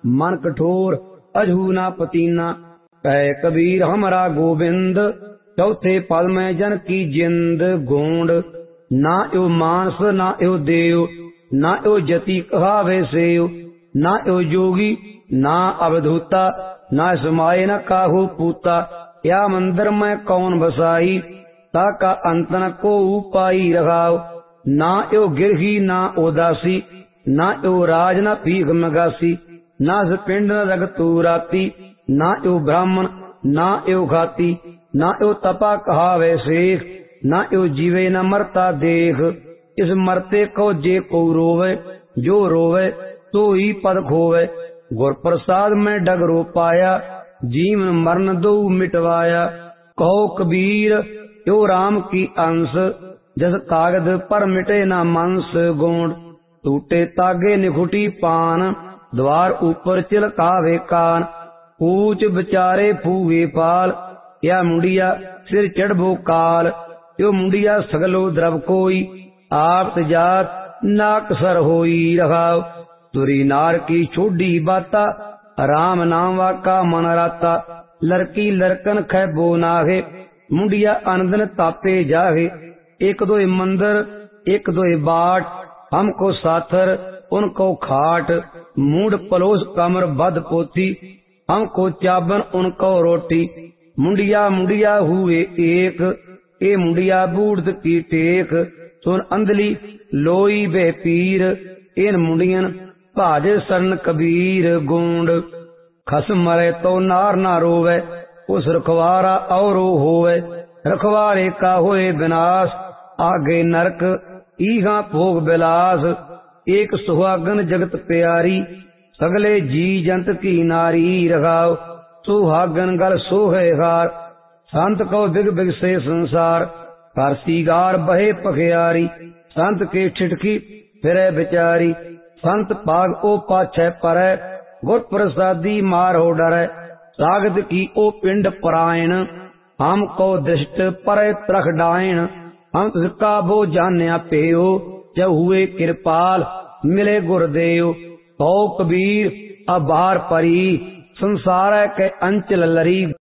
मन कठोर अजहू ना पतीना। कह कबीर हमरा गोविंद चौथे पद में जन की जिंद गोंड। ना यो मानस ना यो देव ना यो जति कहावे सेव। ना यो योगी ना अवधूता ना समाये न काहू पूता। या मंदिर में कौन बसाई ताका अंत न को पाई रखाओ। ना यो गिरही ना उदासी ना यो राज न भीख मगासी। ना पिंड न रग तू राती ना यो ब्राह्मण ना यो घाती। ना यो तपा कहावे शेख ना यो जीवे न मरता देख। इस मरते को जे को रोवे जो रोवे तो ही पद खोवे। गुर प्रसाद में डगरो पाया जीवन मरण दो मिटवाया। कहो कबीर यो राम की अंश जस कागज पर मिटे न मंस गोंड। टूटे तागे निखुटी पान द्वार ऊपर चिलकावे कान। ऊंच बिचारे फूवे पाल या मुंडिया सिर चढ़बो काल। यो मुंडिया सगलो द्रव कोई आप जात नाक सर होई रखाओ। तुरी नार की छोड़ी बाता राम नाम वाका मन राता। लड़की लड़कन खैबो नाहे मुंडिया अनदन तापे जाहे। एक दो मंदिर एक दो बाट हमको साथर उनको खाट। मूड पलोस कमर बद पोथी हमको चाबन उनको रोटी। मुंडिया मुंडिया हुए एक ए मुंडिया बूढ़ की टेक। सुन अंधली लोई बे पीर इन मुंडियन भाजे सरन कबीर गोंड। खस मरे तो नार ना रोवे उस रखवारा औरो होवे। रखवारे का होए विनाश आगे नरक ईहा भोग बिलास। एक सुहागन जगत प्यारी सगले जी जंत की नारी रखाओ। सुहागन गल सोहे हार संत को बिग बिग से संसार। कर सीगार बहे पखियारी संत के ठिठकी फिरे बिचारी। संत पाग ओ पाछे परै गुर प्रसादी मारो डरै। सागत की ओ पिंड परायण हमको दृष्ट परै त्रख डायण। हम तुझका बो जान्या पेयो जब हुए कृपाल मिले गुरदेव। तो कबीर अब बाहर परी संसार के अंचल लरी।